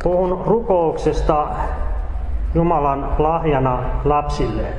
puhun rukouksesta Jumalan lahjana lapsilleen.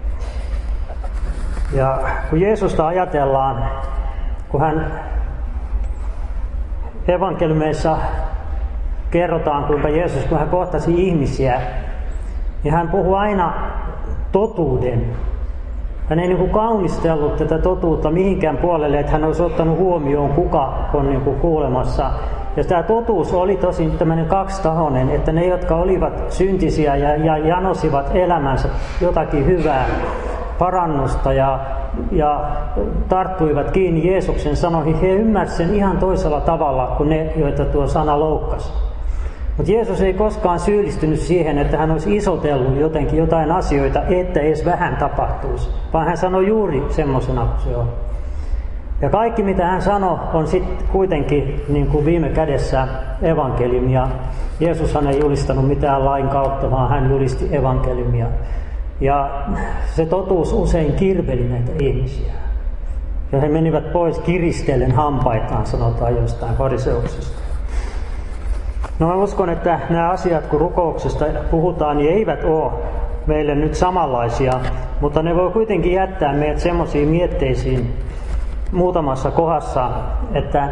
Ja kun Jeesusta ajatellaan, kun hän evankeliumeissa kerrotaan, kuinka Jeesus, kun hän kohtasi ihmisiä, niin hän puhui aina totuuden. Hän ei niin kuin kaunistellut tätä totuutta mihinkään puolelle, että hän olisi ottanut huomioon, kuka on niin kuin kuulemassa. Ja tämä totuus oli tosin tämmöinen kaksitahoinen, että ne, jotka olivat syntisiä ja janosivat elämänsä jotakin hyvää, parannusta ja tarttuivat kiinni Jeesuksen sanoihin, he ymmärsivät sen ihan toisella tavalla kuin ne, joita tuo sana loukkasi. Mutta Jeesus ei koskaan syyllistynyt siihen, että hän olisi isotellut jotenkin jotain asioita, että edes vähän tapahtuisi, vaan hän sanoi juuri semmoisena kuin se on. Ja kaikki mitä hän sanoi on sitten kuitenkin niin kuin viime kädessä evankeliumia. Jeesushan ei julistanut mitään lain kautta, vaan hän julisti evankeliumia. Ja se totuus usein kirveli näitä ihmisiä. Ja he menivät pois kiristellen hampaitaan, sanotaan jostain fariseuksesta. No mä uskon, että nämä asiat, kun rukouksesta puhutaan, niin eivät ole meille nyt samanlaisia, mutta ne voi kuitenkin jättää meidät semmoisiin mietteisiin muutamassa kohdassa, että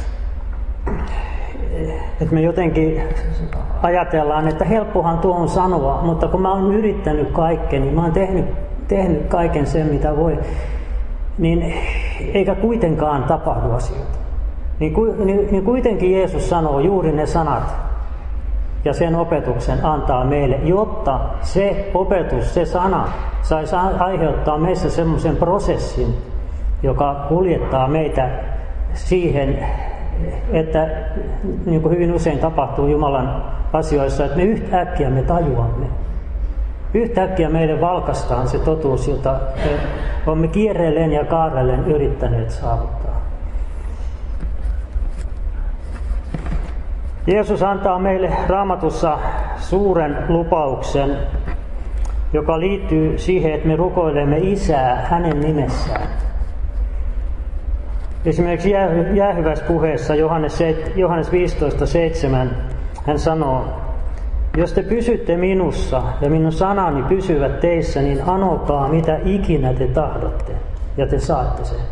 me jotenkin ajatellaan, että helppohan tuo on sanoa, mutta kun mä oon yrittänyt kaikkeni, mä oon tehnyt kaiken sen, mitä voi, niin eikä kuitenkaan tapahdu asioita. Niin kuitenkin Jeesus sanoo juuri ne sanat ja sen opetuksen antaa meille, jotta se opetus, se sana saisi aiheuttaa meissä semmoisen prosessin, joka kuljettaa meitä siihen, että niin kuin hyvin usein tapahtuu Jumalan asioissa, että me yhtäkkiä me tajuamme. Yhtäkkiä meille valkaistaan se totuus, jota me olemme kierrelleen ja kaarrellen yrittäneet saavuttaa. Jeesus antaa meille Raamatussa suuren lupauksen, joka liittyy siihen, että me rukoilemme Isää hänen nimessään. Esimerkiksi jäähyvässä puheessa Johannes 15:7 hän sanoo, jos te pysytte minussa ja minun sanani pysyvät teissä, niin anokaa mitä ikinä te tahdotte ja te saatte sen.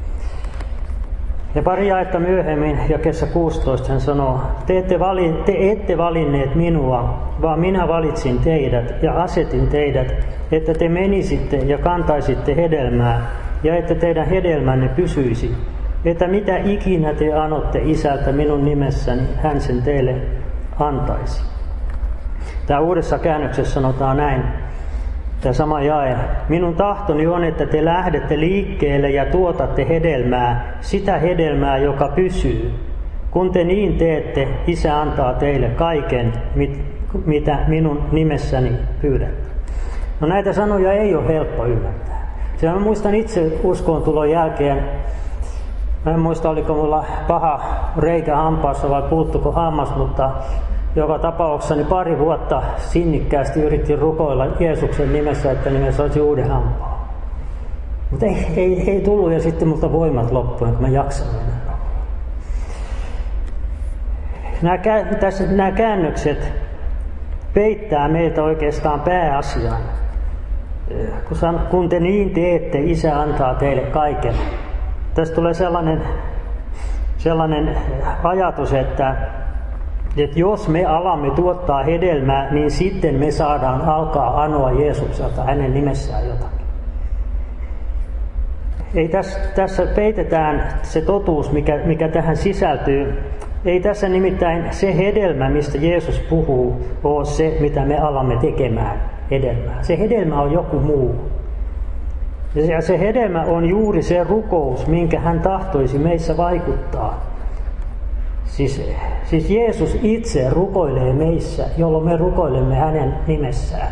Ja pari jaetta myöhemmin, jakeessa 16 hän sanoo, te ette valinneet minua, vaan minä valitsin teidät ja asetin teidät, että te menisitte ja kantaisitte hedelmää ja että teidän hedelmänne pysyisi. Että mitä ikinä te anotte Isältä minun nimessäni, hän sen teille antaisi. Tämä uudessa käännöksessä sanotaan näin, tämä sama jae. Minun tahtoni on, että te lähdette liikkeelle ja tuotatte hedelmää, sitä hedelmää, joka pysyy. Kun te niin teette, Isä antaa teille kaiken, mitä minun nimessäni pyydätte. No näitä sanoja ei ole helppo ymmärtää. Sillä mä muistan itse uskontulon jälkeen, mä en muista, oliko mulla paha reikä hampaassa vai puuttuko hammas, mutta joka tapauksessa niin pari vuotta sinnikkäästi yritin rukoilla Jeesuksen nimessä, että nimessä olisi uuden hampaan. Mutta ei tullut ja sitten multa voimat loppuivat, kun mä jaksan enää. Nämä käännökset peittää meiltä oikeastaan pääasiaan. Kun te niin teette, Isä antaa teille kaiken. Tästä tulee sellainen ajatus, että jos me alamme tuottaa hedelmää, niin sitten me saadaan alkaa anoa Jeesukselta hänen nimessään jotakin. Ei tässä peitetään se totuus, mikä tähän sisältyy. Ei tässä nimittäin se hedelmä, mistä Jeesus puhuu, ole se, mitä me alamme tekemään hedelmää. Se hedelmä on joku muu. Ja se hedelmä on juuri se rukous, minkä hän tahtoisi meissä vaikuttaa. Siis Jeesus itse rukoilee meissä, jolloin me rukoilemme hänen nimessään.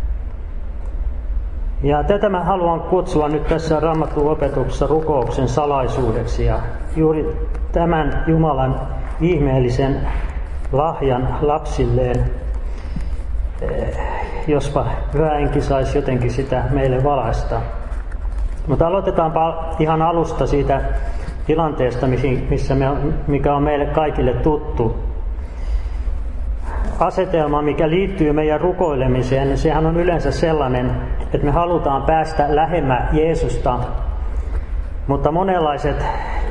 Ja tätä mä haluan kutsua nyt tässä Raamatun opetuksessa rukouksen salaisuudeksi. Ja juuri tämän Jumalan ihmeellisen lahjan lapsilleen, jospa hyvä henki saisi jotenkin sitä meille valaista. Mutta aloitetaanpa ihan alusta siitä tilanteesta, mikä on meille kaikille tuttu. asetelma, mikä liittyy meidän rukoilemiseen, niin sehän on yleensä sellainen, että me halutaan päästä lähemmä Jeesusta, mutta monenlaiset,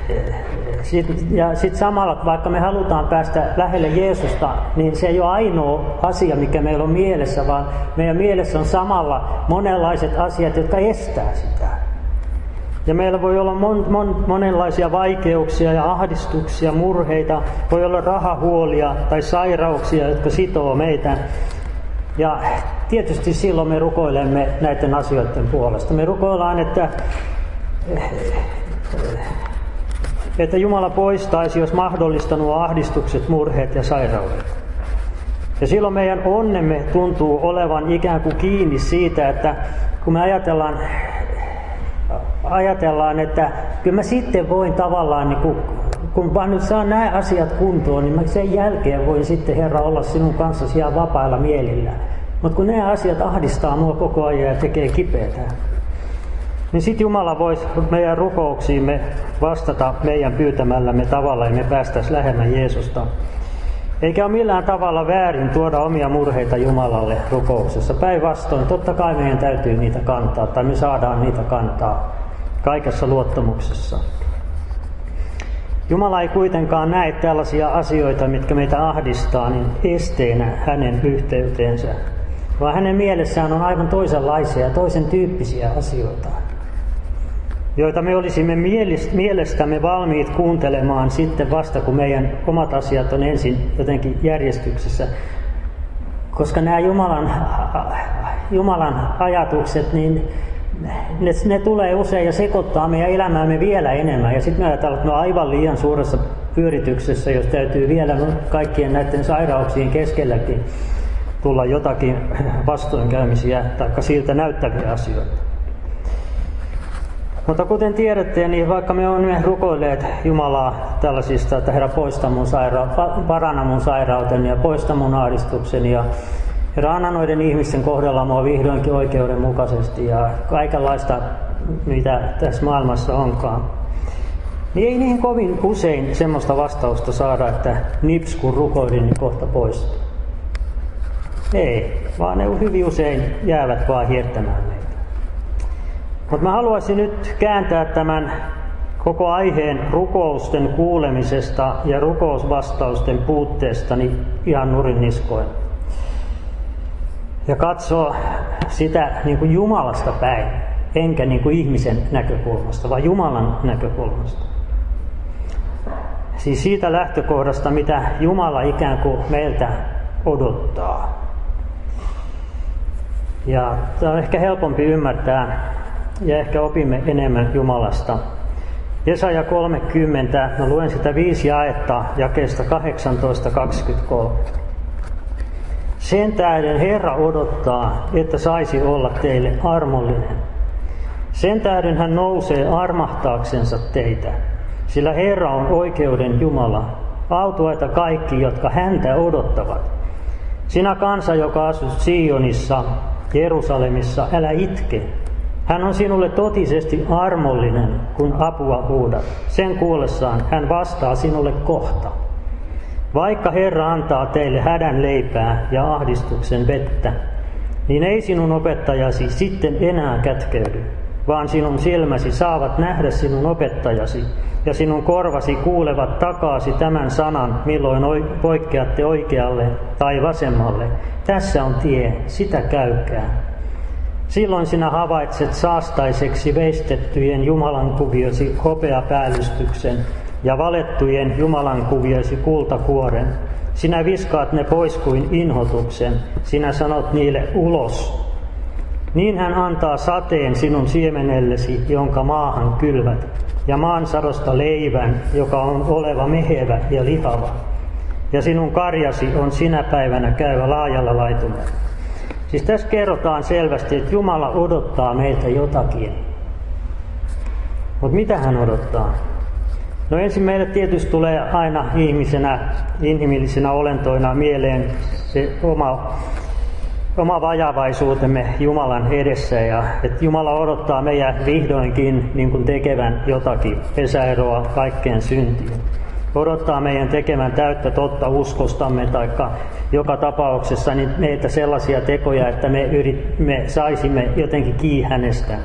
ja sitten samalla, vaikka me halutaan päästä lähelle Jeesusta, niin se ei ole ainoa asia, mikä meillä on mielessä, vaan meidän mielessä on samalla monenlaiset asiat, jotka estää sitä. Ja meillä voi olla monenlaisia vaikeuksia ja ahdistuksia, murheita, voi olla rahahuolia tai sairauksia, jotka sitoo meitä. Ja tietysti silloin me rukoilemme näiden asioiden puolesta. Me rukoillaan, että Jumala poistaisi, jos mahdollista, nuo ahdistukset, murheet ja sairaudet. Ja silloin meidän onnemme tuntuu olevan ikään kuin kiinni siitä, että kun me ajatellaan, että kyllä mä sitten voin tavallaan, niin kun vaan nyt saan nämä asiat kuntoon, niin mä sen jälkeen voin sitten, Herra, olla sinun kanssasi ihan vapailla mielillä. Mutta kun nämä asiat ahdistaa mua koko ajan ja tekee kipeätä, niin sitten Jumala voisi meidän rukouksiimme vastata meidän pyytämällämme tavalla ja me päästäisiin lähemmän Jeesusta. Eikä ole millään tavalla väärin tuoda omia murheita Jumalalle rukouksessa. Päinvastoin, totta kai meidän täytyy niitä kantaa, tai me saadaan niitä kantaa kaikessa luottamuksessa. Jumala ei kuitenkaan näe tällaisia asioita, mitkä meitä ahdistaa, niin esteenä hänen yhteyteensä, vaan hänen mielessään on aivan toisenlaisia ja toisen tyyppisiä asioita, joita me olisimme mielestämme valmiit kuuntelemaan sitten vasta, kun meidän omat asiat on ensin jotenkin järjestyksessä. Koska nämä Jumalan ajatukset, niin ne tulee usein ja sekoittaa meidän elämäämme vielä enemmän. Ja sitten me ajatellaan, että me on aivan liian suuressa pyörityksessä, jos täytyy vielä kaikkien näiden sairauksien keskelläkin tulla jotakin vastoinkäymisiä tai siltä näyttäviä asioita. Mutta kuten tiedätte, niin vaikka me olemme rukoilleet Jumalaa tällaisista, että Herra poista mun paranna mun sairauteni ja poista mun ahdistukseni ja Herra anna noiden ihmisten kohdalla mua vihdoinkin oikeudenmukaisesti ja kaikenlaista, mitä tässä maailmassa onkaan. Niin ei niin kovin usein semmoista vastausta saada, että nips kun rukoilin, niin kohta poistuu. Ei, vaan ne hyvin usein jäävät vaan hiertämään meitä. Mutta mä haluaisin nyt kääntää tämän koko aiheen rukousten kuulemisesta ja rukousvastausten puutteesta niin ihan nurin niskoin. Ja katsoa sitä niin kuin Jumalasta päin, enkä niin kuin ihmisen näkökulmasta, vaan Jumalan näkökulmasta. Siis siitä lähtökohdasta, mitä Jumala ikään kuin meiltä odottaa. Ja tämä on ehkä helpompi ymmärtää ja ehkä opimme enemmän Jumalasta. Jesaja 30, mä luen sitä 5 jaetta jakeesta 18-23. Sen tähden Herra odottaa, että saisi olla teille armollinen. Sen tähden hän nousee armahtaaksensa teitä, sillä Herra on oikeuden Jumala. Autuaita kaikki, jotka häntä odottavat. Sinä kansa, joka asut Sionissa, Jerusalemissa, älä itke. Hän on sinulle totisesti armollinen, kun apua huudat. Sen kuullessaan hän vastaa sinulle kohta. Vaikka Herra antaa teille hädän leipää ja ahdistuksen vettä, niin ei sinun opettajasi sitten enää kätkeydy, vaan sinun silmäsi saavat nähdä sinun opettajasi, ja sinun korvasi kuulevat takaasi tämän sanan, milloin poikkeatte oikealle tai vasemmalle. Tässä on tie, sitä käykää. Silloin sinä havaitset saastaiseksi veistettyjen Jumalan kuviosi hopeapäälystyksen ja valettujen Jumalan kuviosi kultakuoren. Sinä viskaat ne pois kuin inhotuksen, sinä sanot niille ulos. Niin hän antaa sateen sinun siemenellesi, jonka maahan kylvät, ja maansadosta leivän, joka on oleva mehevä ja lihava. Ja sinun karjasi on sinä päivänä käyvä laajalla laitumella. Siis tässä kerrotaan selvästi, että Jumala odottaa meiltä jotakin. Mutta mitä hän odottaa? No ensin meille tietysti tulee aina ihmisenä, inhimillisenä olentoina mieleen se oma vajavaisuutemme Jumalan edessä. Ja että Jumala odottaa meidän vihdoinkin niin kuin tekevän jotakin pesäeroa kaikkeen syntiin. odottaa meidän tekemään täyttä totta uskostamme, tai joka tapauksessa niin meitä sellaisia tekoja, että me saisimme jotenkin kiinni hänestä.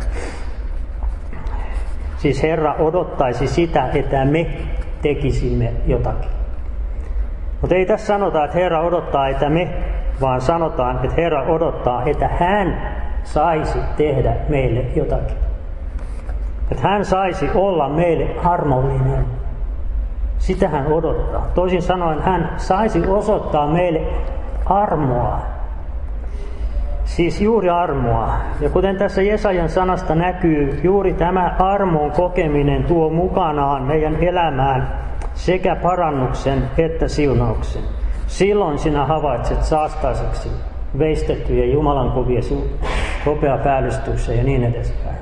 Siis Herra odottaisi sitä, että me tekisimme jotakin. Mutta ei tässä sanota, että Herra odottaa, että me, vaan sanotaan, että Herra odottaa, että hän saisi tehdä meille jotakin. Että hän saisi olla meille armollinen. Sitä hän odottaa. Toisin sanoen hän saisi osoittaa meille armoa. Siis juuri armoa. Ja kuten tässä Jesajan sanasta näkyy, juuri tämä armon kokeminen tuo mukanaan meidän elämään sekä parannuksen että siunauksen. Silloin sinä havaitset saastaiseksi veistettyjä Jumalan kuvia hopeapäällystyksen ja niin edespäin.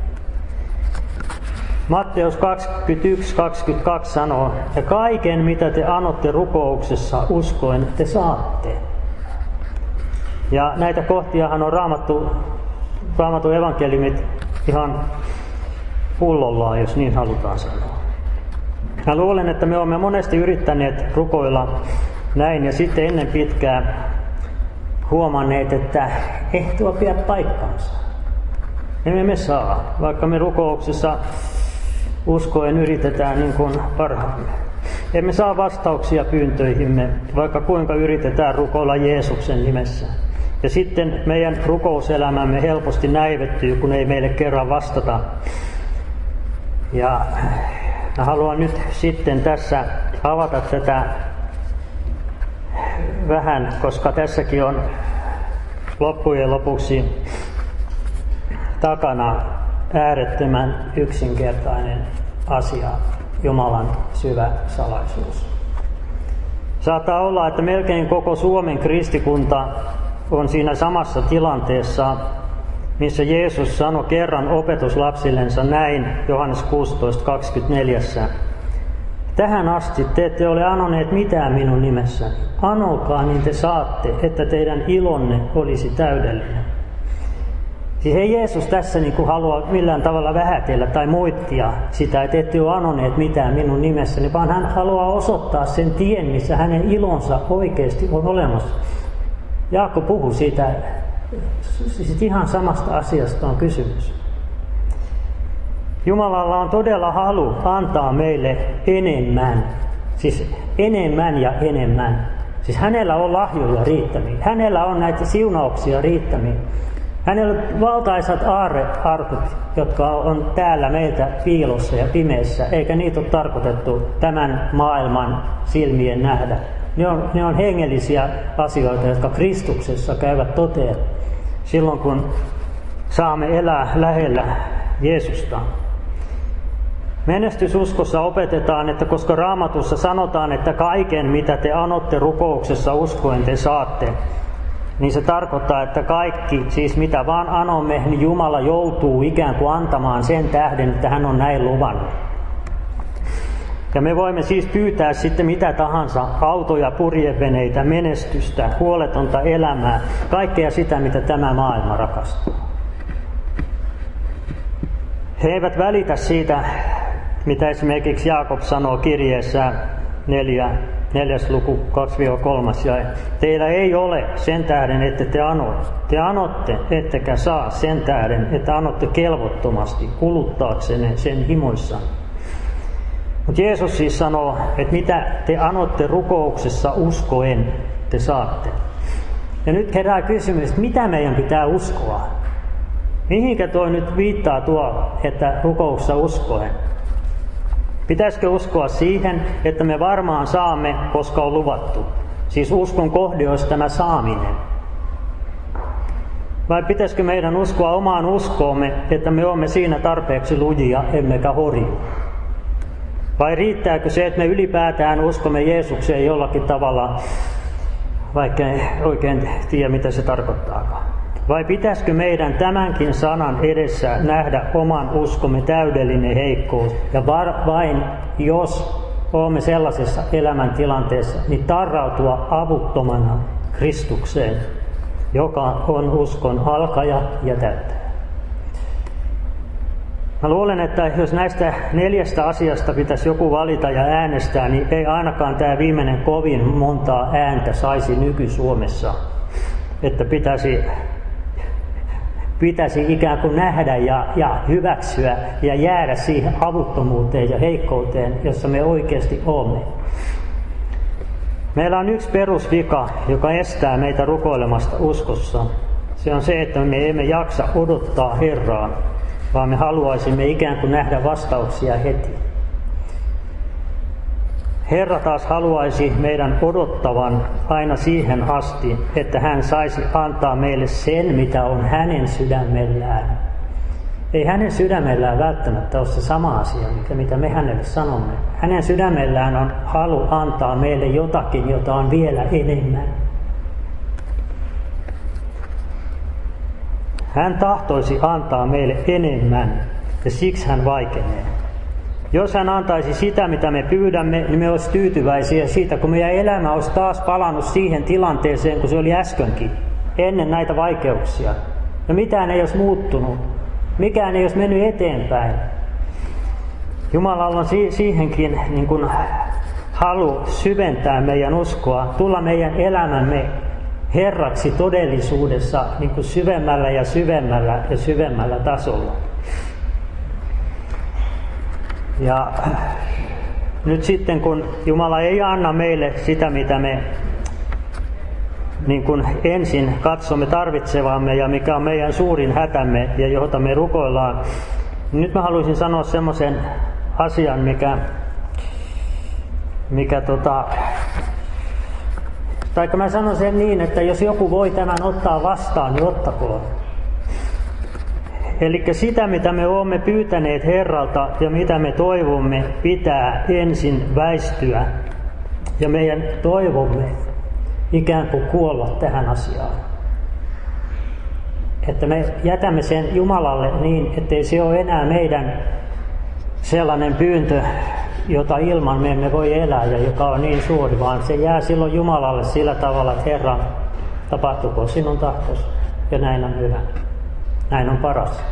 Matteus 21:22 sanoo, ja kaiken mitä te anotte rukouksessa uskoen te saatte. Ja näitä kohtiahan on Raamatun evankeliumit ihan pullollaan, jos niin halutaan sanoa. Mä luulen, että me olemme monesti yrittäneet rukoilla näin ja sitten ennen pitkää huomanneet, että ei tuo pidä paikkaansa. Emme me saa, vaikka me rukouksessa uskoen yritetään niin kuin parhaamme. Emme saa vastauksia pyyntöihimme, vaikka kuinka yritetään rukoilla Jeesuksen nimessä. Ja sitten meidän rukouselämämme helposti näivettyy, kun ei meille kerran vastata. Ja mä haluan nyt sitten tässä avata tätä vähän, koska tässäkin on loppujen lopuksi takana äärettömän yksinkertainen asia, Jumalan syvä salaisuus. Saattaa olla, että melkein koko Suomen kristikunta on siinä samassa tilanteessa, missä Jeesus sanoi kerran opetuslapsillensa näin Johannes 16:24. Tähän asti te ette ole anoneet mitään minun nimessäni. Anokaa, niin te saatte, että teidän ilonne olisi täydellinen. Siis ei Jeesus tässä halua millään tavalla vähätellä tai moittia sitä, että ette ole anoneet mitään minun nimessäni, vaan hän haluaa osoittaa sen tien, missä hänen ilonsa oikeasti on olemassa. Jaakko puhui siitä, siis ihan samasta asiasta on kysymys. Jumalalla on todella halu antaa meille enemmän, siis enemmän ja enemmän. Siis hänellä on lahjoja riittämiin, hänellä on näitä siunauksia riittämiin. Hänellä on valtaisat aarrearkut, jotka on täällä meiltä piilossa ja pimeässä, eikä niitä ole tarkoitettu tämän maailman silmien nähdä. Ne on hengellisiä asioita, jotka Kristuksessa käyvät toteen silloin, kun saamme elää lähellä Jeesusta. Menestysuskossa opetetaan, että koska Raamatussa sanotaan, että kaiken mitä te anotte rukouksessa uskoen te saatte, niin se tarkoittaa, että kaikki, siis mitä vaan anomme, niin Jumala joutuu ikään kuin antamaan sen tähden, että hän on näin luvannut. Ja me voimme siis pyytää sitten mitä tahansa, autoja, purjeveneitä, menestystä, huoletonta elämää, kaikkea sitä, mitä tämä maailma rakastaa. He eivät välitä siitä, mitä esimerkiksi Jaakob sanoo kirjeessä 4. luku 2-3 jae. Teillä ei ole sen tähden, että te anotte. Te anotte, ettekä saa sen tähden, että anotte kelvottomasti kuluttaaksenne sen himoissaan. Mutta Jeesus siis sanoo, että mitä te anotte rukouksessa uskoen, te saatte. Ja nyt herää kysymys, että mitä meidän pitää uskoa? Mihinkä toi nyt viittaa tuo, että rukouksessa uskoen? Pitäisikö uskoa siihen, että me varmaan saamme, koska on luvattu? Siis uskon kohde olisi tämä saaminen. Vai pitäisikö meidän uskoa omaan uskoomme, että me olemme siinä tarpeeksi lujia, emmekä horju? Vai riittääkö se, että me ylipäätään uskomme Jeesukseen jollakin tavalla, vaikka ei oikein tiedä, mitä se tarkoittaakaan? Vai pitäisikö meidän tämänkin sanan edessä nähdä oman uskomme täydellinen heikkous, ja vain jos olemme sellaisessa elämäntilanteessa, niin tarrautua avuttomana Kristukseen, joka on uskon alkaja ja täyttäjä. Mä luulen, että jos näistä 4 asiasta pitäisi joku valita ja äänestää, niin ei ainakaan tämä viimeinen kovin montaa ääntä saisi nyky-Suomessa. Että pitäisi ikään kuin nähdä ja hyväksyä ja jäädä siihen avuttomuuteen ja heikkouteen, jossa me oikeasti olemme. Meillä on yksi perusvika, joka estää meitä rukoilemasta uskossa. Se on se, että me emme jaksa odottaa Herraa, vaan me haluaisimme ikään kuin nähdä vastauksia heti. Herra taas haluaisi meidän odottavan aina siihen asti, että hän saisi antaa meille sen, mitä on hänen sydämellään. Ei hänen sydämellään välttämättä ole se sama asia, mitä me hänelle sanomme. Hänen sydämellään on halu antaa meille jotakin, jota on vielä enemmän. Hän tahtoisi antaa meille enemmän, ja siksi hän vaikenee. Jos hän antaisi sitä, mitä me pyydämme, niin me olisi tyytyväisiä siitä, kun meidän elämä olisi taas palannut siihen tilanteeseen, kun se oli äskenkin, ennen näitä vaikeuksia. Ja mitään ei olisi muuttunut. Mikään ei olisi mennyt eteenpäin. Jumalalla on siihenkin niin kuin halu syventää meidän uskoa, tulla meidän elämämme Herraksi todellisuudessa niin kuin syvemmällä ja syvemmällä ja syvemmällä tasolla. Ja nyt sitten kun Jumala ei anna meille sitä, mitä me niin kuin ensin katsomme tarvitsevamme ja mikä on meidän suurin hätämme ja jota me rukoillaan, niin nyt mä haluaisin sanoa semmoisen asian, taikka mä sanon sen niin, että jos joku voi tämän ottaa vastaan, niin ottakoon. Eli sitä, mitä me olemme pyytäneet Herralta ja mitä me toivomme, pitää ensin väistyä. Ja meidän toivomme ikään kuin kuolla tähän asiaan. Että me jätämme sen Jumalalle niin, ettei se ole enää meidän sellainen pyyntö, jota ilman me emme voi elää ja joka on niin suuri, vaan se jää silloin Jumalalle sillä tavalla, että Herra, tapahtukoon sinun tahtosi ja näin on hyvä. Näin on paras.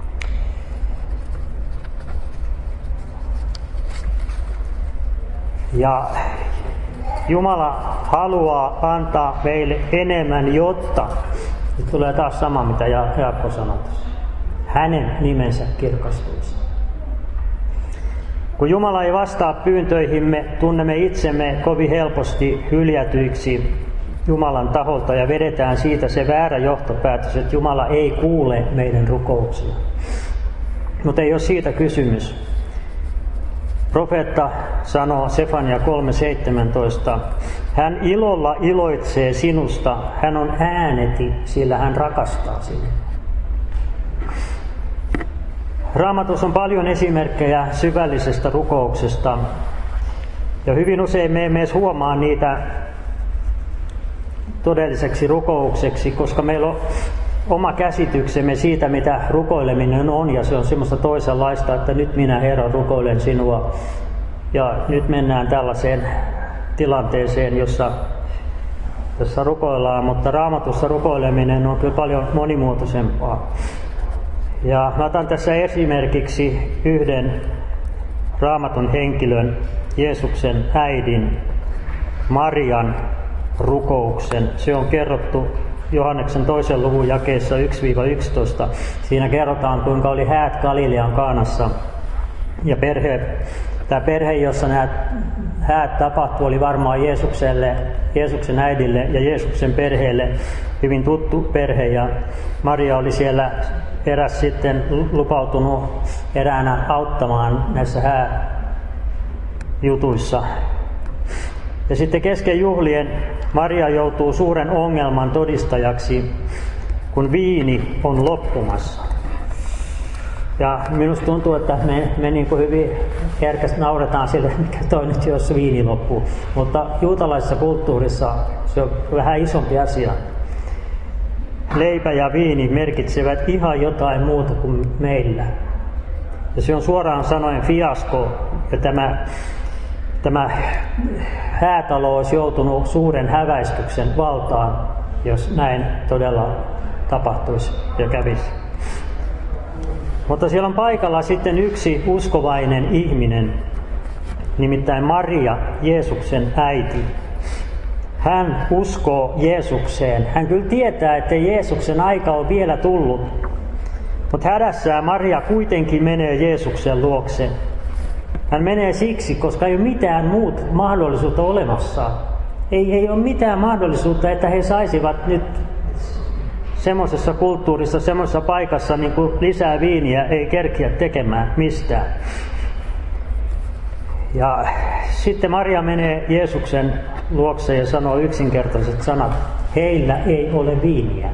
Ja Jumala haluaa antaa meille enemmän, jotta, nyt tulee taas sama mitä Jaakko sanoi, hänen nimensä kirkastuisi. Kun Jumala ei vastaa pyyntöihimme, tunnemme itsemme kovin helposti hyljätyiksi Jumalan taholta ja vedetään siitä se väärä johtopäätös, että Jumala ei kuule meidän rukouksia. Mutta ei ole siitä kysymys. Profeetta sanoo Sefania 3:17, hän ilolla iloitsee sinusta, hän on ääneti, sillä hän rakastaa sinua. Raamatussa on paljon esimerkkejä syvällisestä rukouksesta ja hyvin usein me emme edes huomaa niitä todelliseksi rukoukseksi, koska meillä on oma käsityksemme siitä, mitä rukoileminen on, ja se on semmoista toisenlaista, että nyt minä Herra rukoilen sinua, ja nyt mennään tällaiseen tilanteeseen, jossa rukoillaan, mutta Raamatussa rukoileminen on kyllä paljon monimuotoisempaa. Ja mä otan tässä esimerkiksi yhden Raamatun henkilön, Jeesuksen äidin, Marian rukouksen. Se on kerrottu Johanneksen 2. luvun jakeessa 1-11. Siinä kerrotaan, kuinka oli häät Galilean Kaanassa. Ja tämä perhe, jossa nämä häät tapahtui, oli varmaan Jeesuksen äidille ja Jeesuksen perheelle hyvin tuttu perhe. Ja Maria oli siellä eräs sitten lupautunut eräänä auttamaan näissä hääjutuissa. Ja sitten kesken juhlien Maria joutuu suuren ongelman todistajaksi, kun viini on loppumassa. Ja minusta tuntuu, että me niin kuin hyvin herkästi nauretaan sille, mikä toi nyt jos viini loppuu. Mutta juutalaisessa kulttuurissa se on vähän isompi asia. Leipä ja viini merkitsevät ihan jotain muuta kuin meillä. Ja se on suoraan sanoen fiasko. Ja tämä häätalo olisi joutunut suuren häväistyksen valtaan, jos näin todella tapahtuisi ja kävisi. Mutta siellä on paikalla sitten yksi uskovainen ihminen, nimittäin Maria, Jeesuksen äiti. Hän uskoo Jeesukseen. Hän kyllä tietää, että Jeesuksen aika on vielä tullut. Mutta hädässään Maria kuitenkin menee Jeesuksen luokse. Hän menee siksi, koska ei ole mitään muuta mahdollisuutta olemassa. Ei ole mitään mahdollisuutta, että he saisivat nyt semmoisessa kulttuurissa, semmoisessa paikassa niin kuin lisää viiniä ei kerkiä tekemään mistään. Ja sitten Maria menee Jeesuksen luokse ja sanoo yksinkertaiset sanat: heillä ei ole viiniä.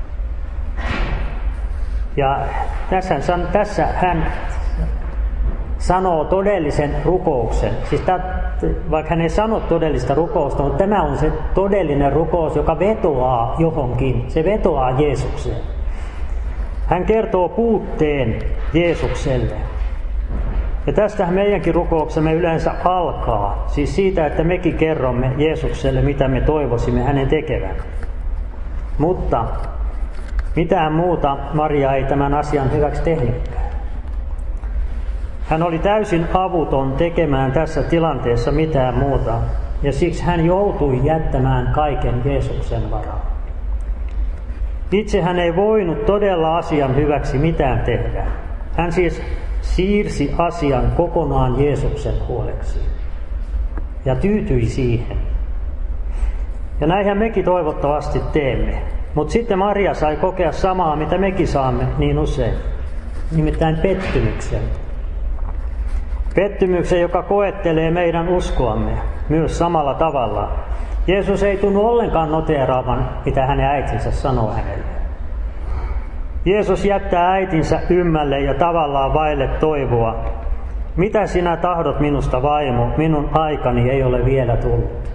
Ja tässä hän sanoo todellisen rukouksen. Siis vaikka hän ei sano todellista rukousta, mutta tämä on se todellinen rukous, joka vetoaa johonkin. Se vetoaa Jeesukseen. Hän kertoo puutteen Jeesukselle. Ja tästähän meidänkin rukouksemme yleensä alkaa. Siis siitä, että mekin kerromme Jeesukselle, mitä me toivoisimme hänen tekevän. Mutta mitään muuta Maria ei tämän asian hyväksi tehnytkään. Hän oli täysin avuton tekemään tässä tilanteessa mitään muuta, ja siksi hän joutui jättämään kaiken Jeesuksen varaan. Itse hän ei voinut todella asian hyväksi mitään tehdä. Hän siis siirsi asian kokonaan Jeesuksen huoleksi ja tyytyi siihen. Ja näinhän mekin toivottavasti teemme. Mutta sitten Maria sai kokea samaa, mitä mekin saamme niin usein, nimittäin pettymyksen. Pettymyksen, joka koettelee meidän uskoamme myös samalla tavalla. Jeesus ei tunnu ollenkaan noteeraavan, mitä hänen äitinsä sanoo hänelle. Jeesus jättää äitinsä ymmälle ja tavallaan vaille toivoa. Mitä sinä tahdot minusta, vaimo? Minun aikani ei ole vielä tullut.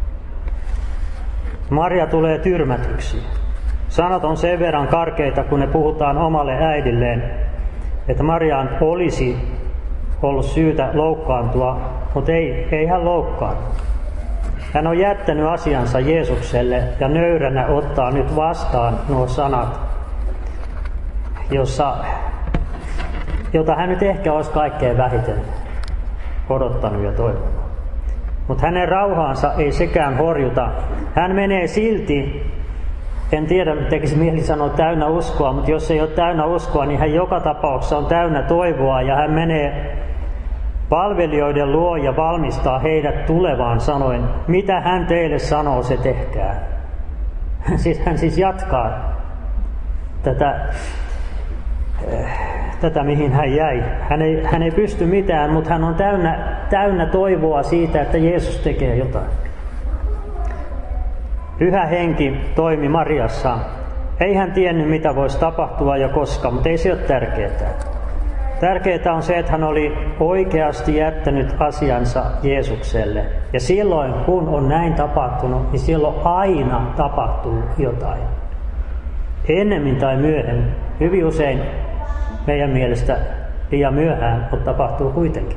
Maria tulee tyrmätyksi. Sanat on sen verran karkeita, kun ne puhutaan omalle äidilleen, että Mariaan olisi ollut syytä loukkaantua, mutta ei hän loukkaanut. Hän on jättänyt asiansa Jeesukselle ja nöyränä ottaa nyt vastaan nuo sanat, jota hän nyt ehkä olisi kaikkein vähiten odottanut ja toivonut. Mutta hänen rauhaansa ei sekään horjuta. Hän menee silti, en tiedä, tekisi mieli sanoa täynnä uskoa, mutta jos ei ole täynnä uskoa, niin hän joka tapauksessa on täynnä toivoa ja hän menee palvelijoiden luo ja valmistaa heidät tulevaan sanoen, mitä hän teille sanoo, se tehkää. Hän siis jatkaa tätä mihin hän jäi. Hän ei pysty mitään, mutta hän on täynnä toivoa siitä, että Jeesus tekee jotain. Pyhä henki toimi Mariassa. Ei hän tiennyt, mitä voisi tapahtua ja koska, mutta ei se ole tärkeää. Tärkeää on se, että hän oli oikeasti jättänyt asiansa Jeesukselle. Ja silloin, kun on näin tapahtunut, niin silloin aina tapahtuu jotain. Ennemmin tai myöhemmin. Hyvin usein meidän mielestä liian myöhään, mutta tapahtuu kuitenkin.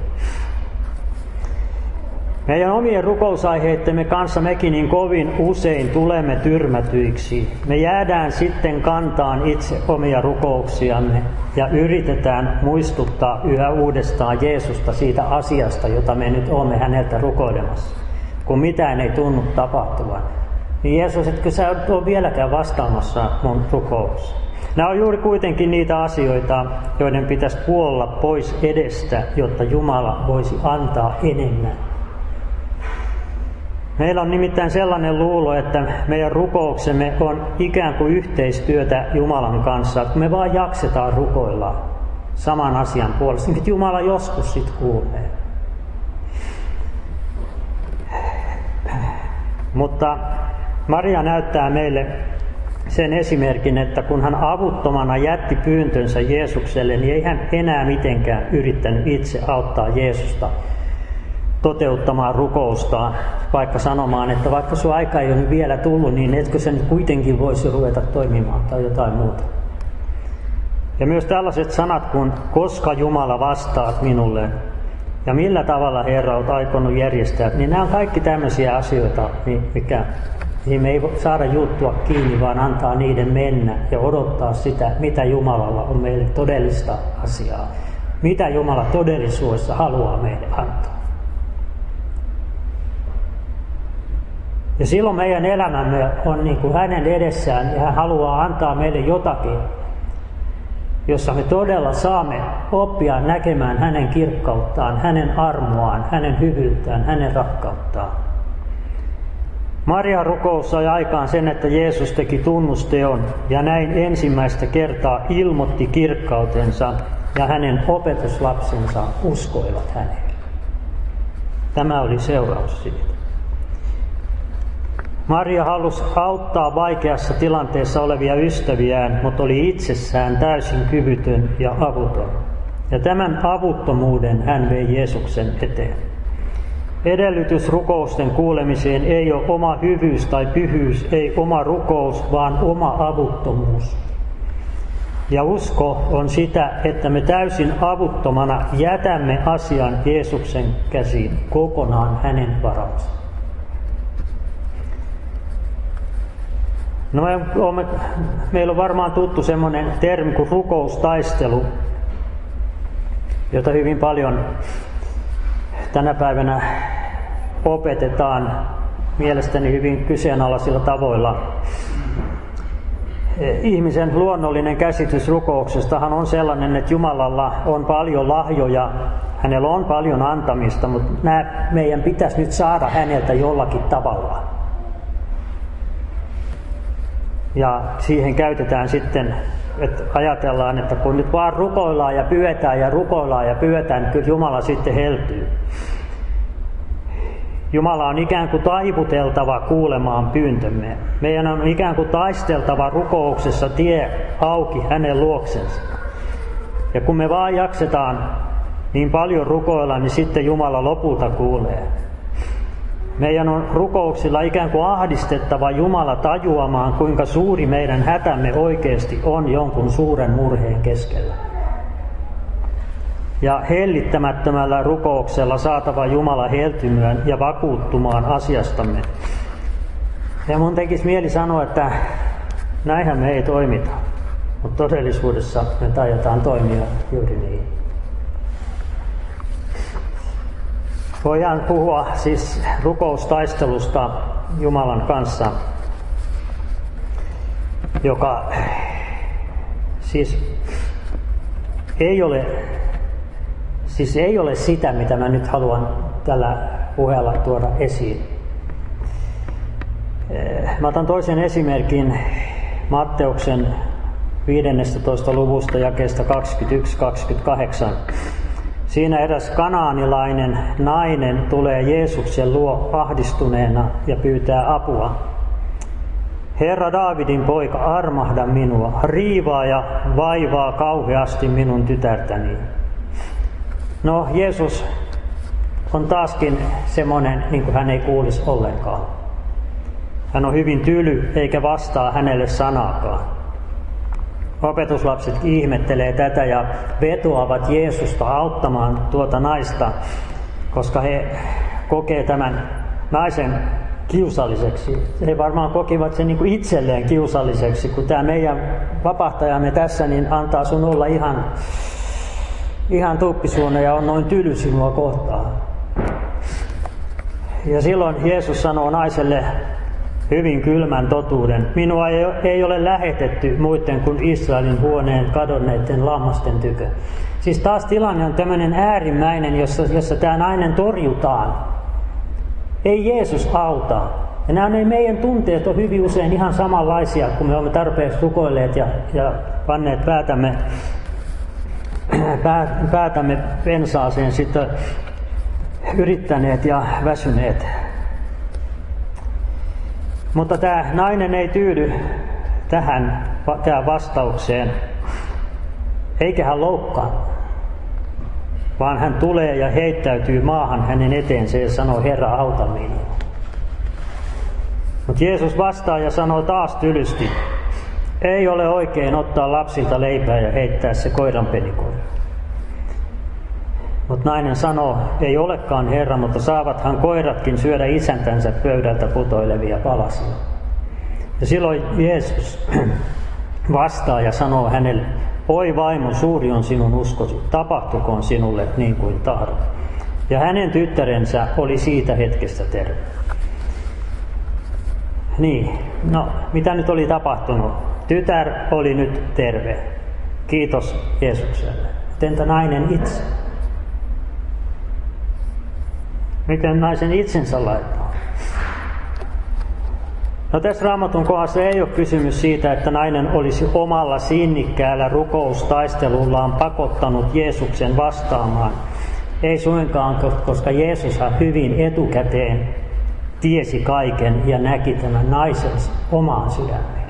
Meidän omien rukousaiheittemme kanssa mekin niin kovin usein tulemme tyrmätyiksi. Me jäädään sitten kantaan itse omia rukouksiamme ja yritetään muistuttaa yhä uudestaan Jeesusta siitä asiasta, jota me nyt olemme häneltä rukoilemassa. Kun mitään ei tunnu tapahtuvan. Niin Jeesus, etkö sä ole vieläkään vastaamassa mun rukous? Nämä on juuri kuitenkin niitä asioita, joiden pitäisi puolla pois edestä, jotta Jumala voisi antaa enemmän. Meillä on nimittäin sellainen luulo, että meidän rukouksemme on ikään kuin yhteistyötä Jumalan kanssa. Kun me vaan jaksetaan rukoilla saman asian puolesta, niin Jumala joskus sitten kuulee. Mutta Maria näyttää meille sen esimerkin, että kun hän avuttomana jätti pyyntönsä Jeesukselle, niin ei hän enää mitenkään yrittänyt itse auttaa Jeesusta toteuttamaan rukoustaan, vaikka sanomaan, että vaikka sun aika ei ole nyt vielä tullut, niin etkö sen kuitenkin voisi ruveta toimimaan tai jotain muuta. Ja myös tällaiset sanat kuin koska Jumala vastaat minulle ja millä tavalla Herra olet aikonut järjestää, niin nämä on kaikki tämmöisiä asioita, mikä Niin me ei saada juuttua kiinni, vaan antaa niiden mennä ja odottaa sitä, mitä Jumalalla on meille todellista asiaa. Mitä Jumala todellisuudessa haluaa meille antaa. Ja silloin meidän elämämme on niin kuin hänen edessään ja hän haluaa antaa meille jotakin, jossa me todella saamme oppia näkemään hänen kirkkauttaan, hänen armoaan, hänen hyvyyttään, hänen rakkauttaan. Marian rukous sai aikaan sen, että Jeesus teki tunnusteon ja näin ensimmäistä kertaa ilmoitti kirkkautensa ja hänen opetuslapsensa uskoivat häneen. Tämä oli seuraus siitä. Maria halusi auttaa vaikeassa tilanteessa olevia ystäviään, mutta oli itsessään täysin kyvytön ja avuton. Ja tämän avuttomuuden hän vei Jeesuksen eteen. Edellytys rukousten kuulemiseen ei ole oma hyvyys tai pyhyys, ei oma rukous, vaan oma avuttomuus. Ja usko on sitä, että me täysin avuttomana jätämme asian Jeesuksen käsiin kokonaan hänen varansa. No meillä on varmaan tuttu semmoinen termi kuin rukoustaistelu, jota hyvin paljon tänä päivänä opetetaan mielestäni hyvin kyseenalaisilla tavoilla. Ihmisen luonnollinen käsitys rukouksestahan on sellainen, että Jumalalla on paljon lahjoja, hänellä on paljon antamista, mutta nämä meidän pitäisi nyt saada häneltä jollakin tavalla. Ja siihen käytetään sitten, että ajatellaan, että kun nyt vaan rukoillaan ja pyydetään ja rukoillaan ja pyydetään, niin kyllä Jumala sitten heltyy. Jumala on ikään kuin taivuteltava kuulemaan pyyntömme. Meidän on ikään kuin taisteltava rukouksessa tie auki hänen luoksensa. Ja kun me vaan jaksetaan niin paljon rukoilla, niin sitten Jumala lopulta kuulee. Meidän on rukouksilla ikään kuin ahdistettava Jumala tajuamaan, kuinka suuri meidän hätämme oikeasti on jonkun suuren murheen keskellä. Ja hellittämättömällä rukouksella saatava Jumala heltymään ja vakuuttumaan asiastamme. Ja mun tekisi mieli sanoa, että näinhän me ei toimita, mutta todellisuudessa me tajutaan toimia juuri niin. Voidaan puhua siis rukoustaistelusta Jumalan kanssa, joka siis ei ole sitä, mitä mä nyt haluan tällä puheella tuoda esiin. Mä otan toisen esimerkin Matteuksen 15. luvusta jakeesta 21-28. Siinä eräs kanaanilainen nainen tulee Jeesuksen luo ahdistuneena ja pyytää apua. Herra Daavidin poika, armahda minua, riivaa ja vaivaa kauheasti minun tytärtäni. No, Jeesus on taaskin semmoinen, niin kuin hän ei kuulisi ollenkaan. Hän on hyvin tyly, eikä vastaa hänelle sanaakaan. Opetuslapset ihmettelee tätä ja vetoavat Jeesusta auttamaan tuota naista, koska he kokee tämän naisen kiusalliseksi. He varmaan kokivat sen niin kuin itselleen kiusalliseksi, kun tämä meidän vapahtajamme tässä niin antaa sun olla ihan tuppisuuna ja on noin tyly sinua kohtaan. Ja silloin Jeesus sanoo naiselle hyvin kylmän totuuden. Minua ei ole lähetetty muiden kuin Israelin huoneen kadonneiden lammasten tykö. Siis taas tilanne on tämmöinen äärimmäinen, jossa tämä nainen torjutaan. Ei Jeesus auta. Ja nämä meidän tunteet on hyvin usein ihan samanlaisia, kun me olemme tarpeeksi rukoilleet ja panneet päätämme pensaaseen, sitten yrittäneet ja väsyneet. Mutta tämä nainen ei tyydy tähän vastaukseen, eikä hän loukkaa, vaan hän tulee ja heittäytyy maahan hänen eteensä ja sanoo, Herra, auta minua. Mutta Jeesus vastaa ja sanoo taas tylysti, ei ole oikein ottaa lapsilta leipää ja heittää se koiranpenikoille. Mutta nainen sanoo, ei olekaan Herra, mutta saavathan koiratkin syödä isäntänsä pöydältä putoilevia palasia. Ja silloin Jeesus vastaa ja sanoo hänelle, oi vaimo, suuri on sinun uskosi, tapahtukoon sinulle niin kuin tahdot. Ja hänen tyttärensä oli siitä hetkestä terve. Niin, no mitä nyt oli tapahtunut? Tytär oli nyt terve. Kiitos Jeesukselle. Entä nainen itse? Miten naisen itsensä laittaa? No tässä Raamatun kohdassa ei ole kysymys siitä, että nainen olisi omalla sinnikkäällä rukoustaistelullaan pakottanut Jeesuksen vastaamaan. Ei suinkaan, koska Jeesushan hyvin etukäteen tiesi kaiken ja näki tämän naisensa omaan sydämeen.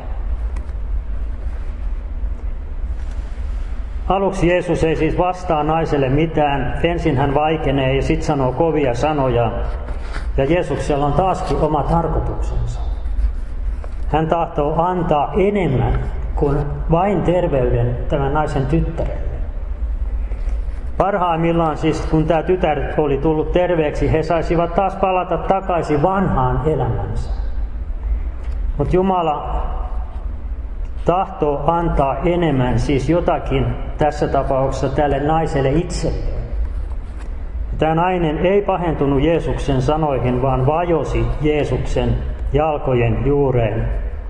Aluksi Jeesus ei siis vastaa naiselle mitään. Ensin hän vaikenee ja sitten sanoo kovia sanoja. Ja Jeesuksella on taaskin oma tarkoituksensa. Hän tahtoo antaa enemmän kuin vain terveyden tämän naisen tyttärelle. Parhaimmillaan siis, kun tämä tytär oli tullut terveeksi, he saisivat taas palata takaisin vanhaan elämänsä. Mutta Jumala tahtoo antaa enemmän, siis jotakin tässä tapauksessa tälle naiselle itselleen. Tämä nainen ei pahentunut Jeesuksen sanoihin, vaan vajosi Jeesuksen jalkojen juureen.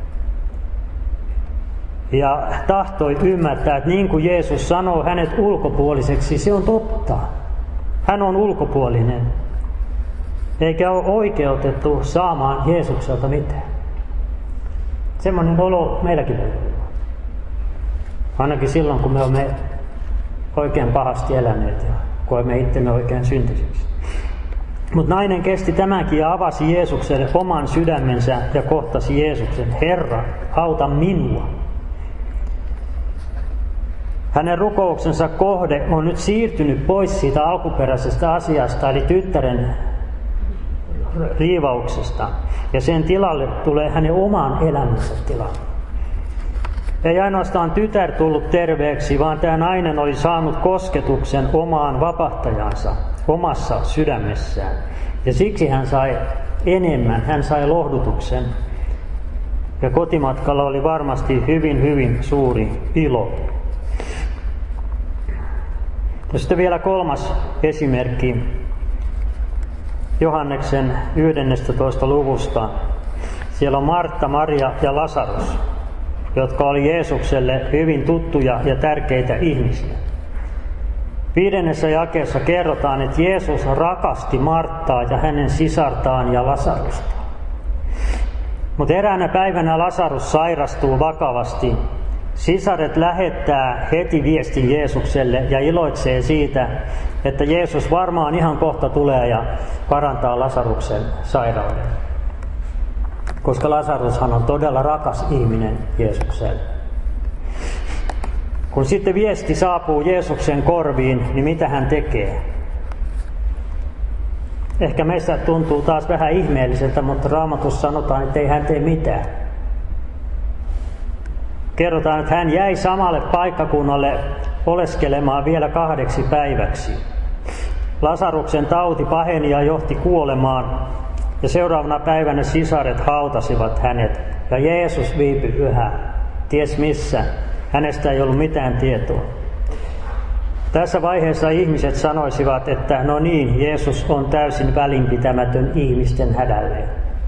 Ja tahtoi ymmärtää, että niin kuin Jeesus sanoo hänet ulkopuoliseksi, se on totta. Hän on ulkopuolinen, eikä ole oikeutettu saamaan Jeesukselta mitään. Semmoinen olo meilläkin voi olla. Ainakin silloin, kun me olemme oikein pahasti eläneet ja koemme itsemme oikein syntisiksi. Mutta nainen kesti tämänkin ja avasi Jeesukselle oman sydämensä ja kohtasi Jeesuksen. Herra, auta minua. Hänen rukouksensa kohde on nyt siirtynyt pois siitä alkuperäisestä asiasta, eli tyttären riivauksesta. Ja sen tilalle tulee hänen oman elämänsä tilalle. Ei ainoastaan tytär tullut terveeksi, vaan tämä nainen oli saanut kosketuksen omaan vapahtajansa, omassa sydämessään. Ja siksi hän sai enemmän, hän sai lohdutuksen. Ja kotimatkalla oli varmasti hyvin, hyvin suuri ilo. Ja sitten vielä kolmas esimerkki Johanneksen 11. luvusta. Siellä on Martta, Maria ja Lasarus, jotka oli Jeesukselle hyvin tuttuja ja tärkeitä ihmisiä. 5. jakeessa kerrotaan, että Jeesus rakasti Marttaa ja hänen sisartaan ja Lasarusta. Mutta eräänä päivänä Lasarus sairastuu vakavasti. Sisaret lähettää heti viestin Jeesukselle ja iloitsee siitä, että Jeesus varmaan ihan kohta tulee ja parantaa Lasaruksen sairauden. Koska Lasarushan on todella rakas ihminen Jeesukselle. Kun sitten viesti saapuu Jeesuksen korviin, niin mitä hän tekee? Ehkä meistä tuntuu taas vähän ihmeelliseltä, mutta Raamatussa sanotaan, että ei hän tee mitään. Kerrotaan, että hän jäi samalle paikkakunnalle oleskelemaan vielä 2 päiväksi. Lasaruksen tauti paheni ja johti kuolemaan, ja seuraavana päivänä sisaret hautasivat hänet, ja Jeesus viipyi yhä, ties missä. Hänestä ei ollut mitään tietoa. Tässä vaiheessa ihmiset sanoisivat, että no niin, Jeesus on täysin välinpitämätön ihmisten hädälleen.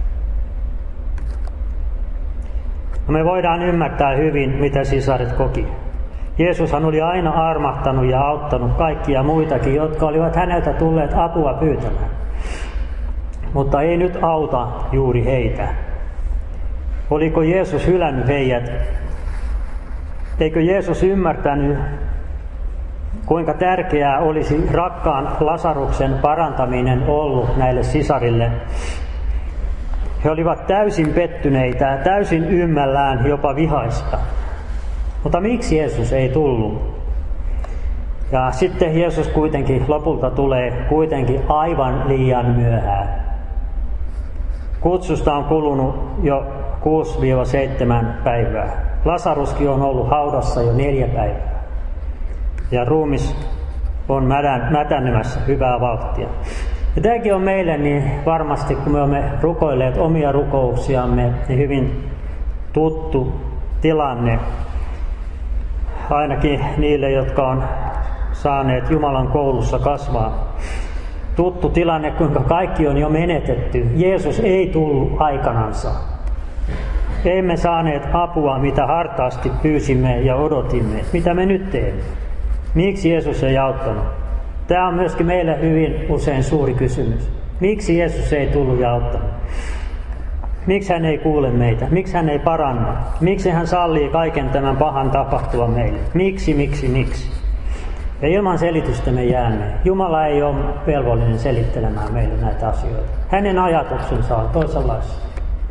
Me voidaan ymmärtää hyvin, mitä sisaret koki. Jeesushan oli aina armahtanut ja auttanut kaikkia muitakin, jotka olivat häneltä tulleet apua pyytämään. Mutta ei nyt auta juuri heitä. Oliko Jeesus hylännyt heidät? Eikö Jeesus ymmärtänyt, kuinka tärkeää olisi rakkaan Lasaruksen parantaminen ollut näille sisarille? He olivat täysin pettyneitä, täysin ymmällään, jopa vihaista. Mutta miksi Jeesus ei tullut? Ja sitten Jeesus kuitenkin lopulta tulee kuitenkin aivan liian myöhään. Kutsusta on kulunut jo 6-7 päivää. Lasaruskin on ollut haudassa jo 4 päivää. Ja ruumis on mätänemässä hyvää vauhtia. Ja tämäkin on meille niin varmasti, kun me olemme rukoilleet omia rukouksiamme, niin hyvin tuttu tilanne, ainakin niille, jotka on saaneet Jumalan koulussa kasvaa. Tuttu tilanne, kuinka kaikki on jo menetetty. Jeesus ei tullut aikanansa. Emme saaneet apua, mitä hartaasti pyysimme ja odotimme. Mitä me nyt teemme? Miksi Jeesus ei auttanut? Tämä on myöskin meille hyvin usein suuri kysymys. Miksi Jeesus ei tullut ja auttanut? Miksi hän ei kuule meitä? Miksi hän ei paranna? Miksi hän sallii kaiken tämän pahan tapahtua meille? Miksi? Ja ilman selitystä me jäämme. Jumala ei ole velvollinen selittelemään meille näitä asioita. Hänen ajatuksensa on toisenlaisia.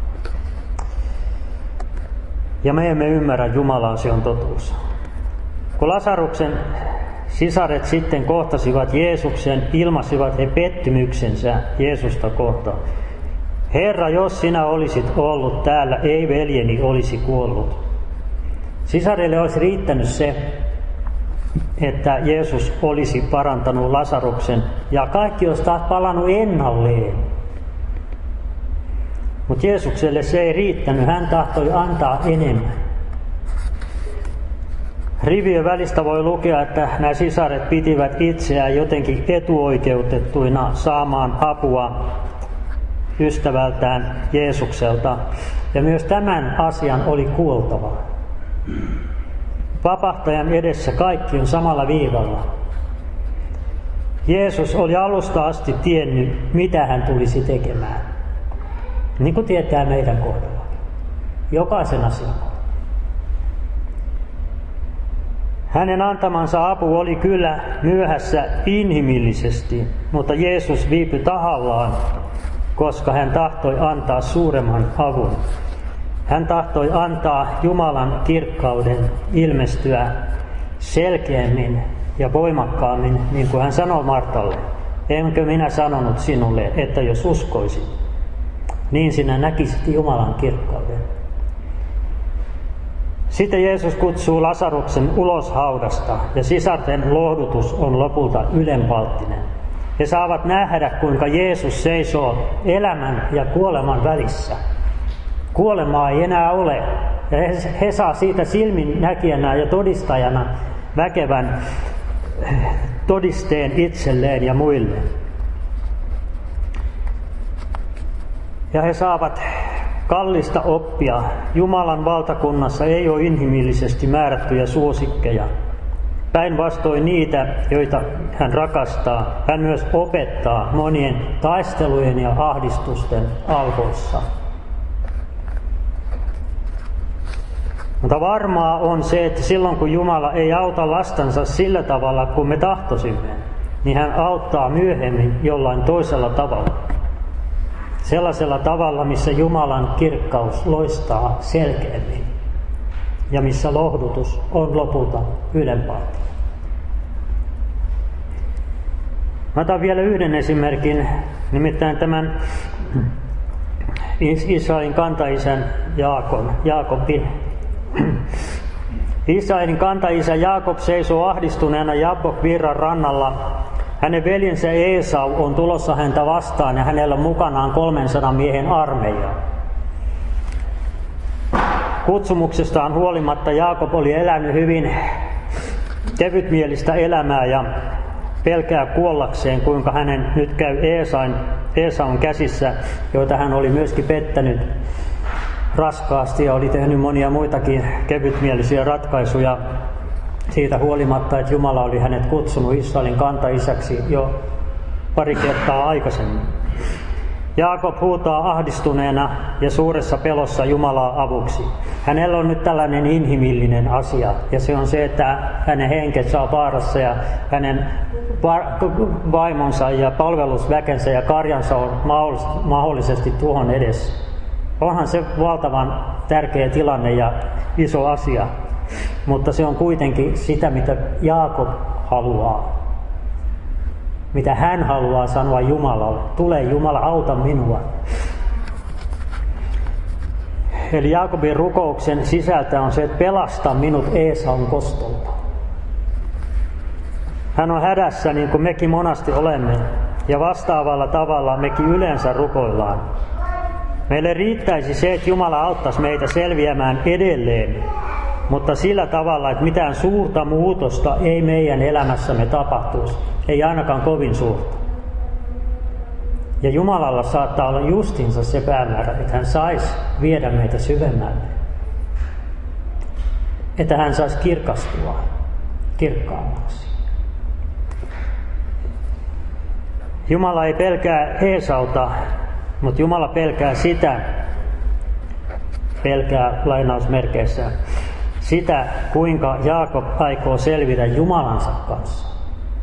Ja me emme ymmärrä Jumalaa, se on totuus. Kun Lasaruksen sisaret sitten kohtasivat Jeesuksen, ilmaisivat he pettymyksensä Jeesusta kohtaan. Herra, jos sinä olisit ollut täällä, ei veljeni olisi kuollut. Sisarille olisi riittänyt se, että Jeesus olisi parantanut Lasaruksen ja kaikki olisi taas palannut ennalleen. Mutta Jeesukselle se ei riittänyt, hän tahtoi antaa enemmän. Rivien välistä voi lukea, että nämä sisaret pitivät itseään jotenkin etuoikeutettuina saamaan apua ystävältään Jeesukselta. Ja myös tämän asian oli kuultava. Vapahtajan edessä kaikki on samalla viivalla. Jeesus oli alusta asti tiennyt, mitä hän tulisi tekemään. Niin kuin tietää meidän kohdalla. Jokaisen asian. Hänen antamansa apu oli kyllä myöhässä inhimillisesti, mutta Jeesus viipyi tahallaan, koska hän tahtoi antaa suuremman avun. Hän tahtoi antaa Jumalan kirkkauden ilmestyä selkeämmin ja voimakkaammin, niin kuin hän sanoi Martalle. Enkö minä sanonut sinulle, että jos uskoisit, niin sinä näkisit Jumalan kirkkauden. Sitten Jeesus kutsuu Lasaruksen ulos haudasta ja sisarten lohdutus on lopulta ylenpalttinen. He saavat nähdä, kuinka Jeesus seisoo elämän ja kuoleman välissä. Kuolemaa ei enää ole. Ja he saa siitä silminnäkijänä ja todistajana väkevän todisteen itselleen ja muille. Ja he saavat kallista oppia. Jumalan valtakunnassa ei ole inhimillisesti määrättyjä suosikkeja. Päinvastoin niitä, joita hän rakastaa, hän myös opettaa monien taistelujen ja ahdistusten alkoissa. Mutta varmaa on se, että silloin kun Jumala ei auta lastansa sillä tavalla kuin me tahtosimme, niin hän auttaa myöhemmin jollain toisella tavalla. Sellaisella tavalla, missä Jumalan kirkkaus loistaa selkeämmin ja missä lohdutus on lopulta ylempää. Mä otan vielä yhden esimerkin, nimittäin tämän Israelin kantaisän Jaakobin. Israelin kantaisä Jaakob seisoo ahdistuneena Jabbok-virran rannalla. Hänen veljensä Esau on tulossa häntä vastaan ja hänellä on mukanaan 300 miehen armeija. Kutsumuksestaan huolimatta Jaakob oli elänyt hyvin kevytmielistä elämää ja pelkää kuollakseen, kuinka hänen nyt käy Esaun käsissä, joita hän oli myöskin pettänyt raskaasti ja oli tehnyt monia muitakin kevytmielisiä ratkaisuja siitä huolimatta, että Jumala oli hänet kutsunut Israelin kantaisäksi jo pari kertaa aikaisemmin. Jaakob huutaa ahdistuneena ja suuressa pelossa Jumalaa avuksi. Hänellä on nyt tällainen inhimillinen asia, ja se on se, että hänen henkensä on vaarassa ja hänen vaimonsa ja palvelusväkensä ja karjansa on mahdollisesti tuhon edessä. Onhan se valtavan tärkeä tilanne ja iso asia, mutta se on kuitenkin sitä, mitä Jaakob haluaa. Mitä hän haluaa sanoa Jumalalle. Tule Jumala, auta minua. Eli Jaakobin rukouksen sisältö on se, että pelasta minut Esaun kostolta. Hän on hädässä niin kuin mekin monasti olemme. Ja vastaavalla tavalla mekin yleensä rukoillaan. Meille riittäisi se, että Jumala auttaisi meitä selviämään edelleen, mutta sillä tavalla, että mitään suurta muutosta ei meidän elämässämme tapahtuisi. Ei ainakaan kovin suurta. Ja Jumalalla saattaa olla justinsa se päämäärä, että hän saisi viedä meitä syvemmälle. Että hän saisi kirkastua kirkkaammaksi. Jumala ei pelkää Eesauta, mutta Jumala pelkää lainausmerkeissä, sitä kuinka Jaakob aikoo selvitä Jumalansa kanssa.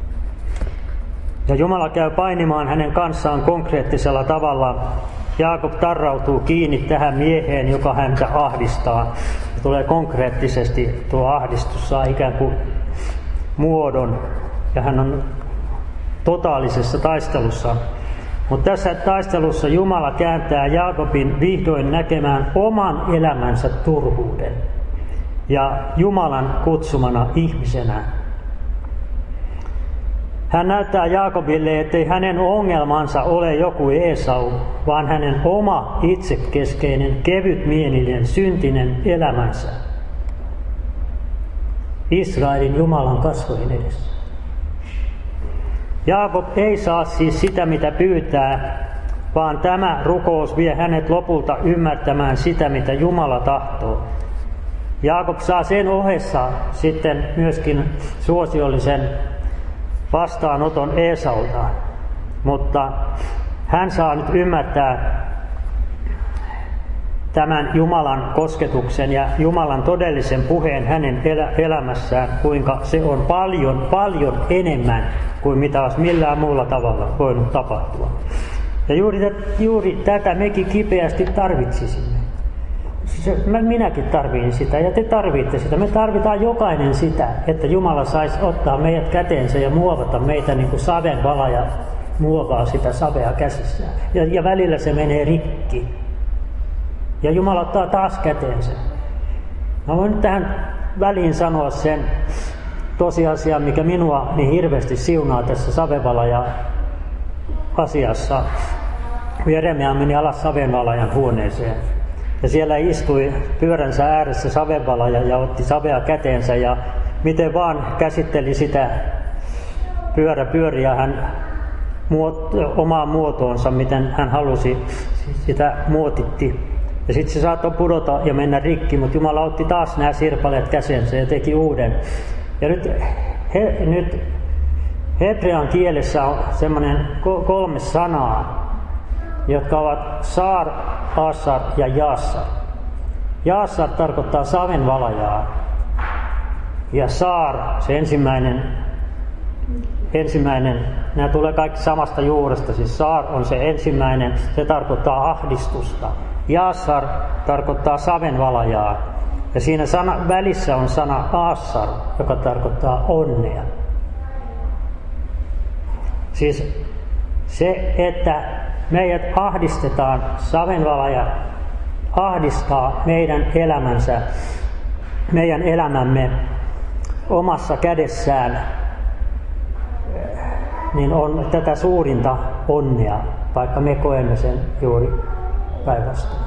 Ja Jumala käy painimaan hänen kanssaan konkreettisella tavalla. Jaakob tarrautuu kiinni tähän mieheen, joka häntä ahdistaa. Ja tulee konkreettisesti, tuo ahdistus saa ikään kuin muodon, ja hän on totaalisessa taistelussa. Mutta tässä taistelussa Jumala kääntää Jaakobin vihdoin näkemään oman elämänsä turhuuden ja Jumalan kutsumana ihmisenä. Hän näyttää Jaakobille, ettei hänen ongelmansa ole joku Eesau, vaan hänen oma itsekeskeinen, kevytmielinen, syntinen elämänsä. Israelin Jumalan kasvojen edessä. Jaakob ei saa siis sitä, mitä pyytää, vaan tämä rukous vie hänet lopulta ymmärtämään sitä, mitä Jumala tahtoo. Jaakob saa sen ohessa sitten myöskin suosiollisen vastaanoton Eesaulta, mutta hän saa nyt ymmärtää tämän Jumalan kosketuksen ja Jumalan todellisen puheen hänen elämässään, kuinka se on paljon, paljon enemmän kuin mitä olisi millään muulla tavalla voinut tapahtua. Ja juuri tätä mekin kipeästi tarvitsisimme. Minäkin tarvitsen sitä ja te tarvitte sitä. Me tarvitaan jokainen sitä, että Jumala saisi ottaa meidät käteensä ja muovata meitä niin kuin savenvalaja muovaa sitä savea käsissään. Ja välillä se menee rikki. Ja Jumala ottaa taas käteensä. Mä voin nyt tähän väliin sanoa sen tosiasian, mikä minua niin hirveästi siunaa tässä savenvalaja-asiassa. Jeremia meni alas savenvalajan huoneeseen. Ja siellä istui pyöränsä ääressä savenvalaja ja otti savea käteensä ja miten vaan käsitteli sitä pyöriä hän omaan muotoonsa, miten hän halusi, sitä muotitti. Ja sitten se saattoi pudota ja mennä rikki, mutta Jumala otti taas nämä sirpaleet käsensä ja teki uuden. Ja nyt hebrean kielessä on semmoinen 3 sanaa, jotka ovat Saar, Assar ja Jaassar. Jaassar tarkoittaa savenvalajaa. Ja Saar, se ensimmäinen, nämä tulee kaikki samasta juuresta. Siis Saar on se ensimmäinen, se tarkoittaa ahdistusta. Jaassar tarkoittaa savenvalajaa. Ja siinä välissä on sana Assar, joka tarkoittaa onnea. Siis se, että meidät ahdistetaan, savenvalaja ahdistaa meidän elämämme omassa kädessään, niin on tätä suurinta onnea, vaikka me koemme sen juuri päinvastoin.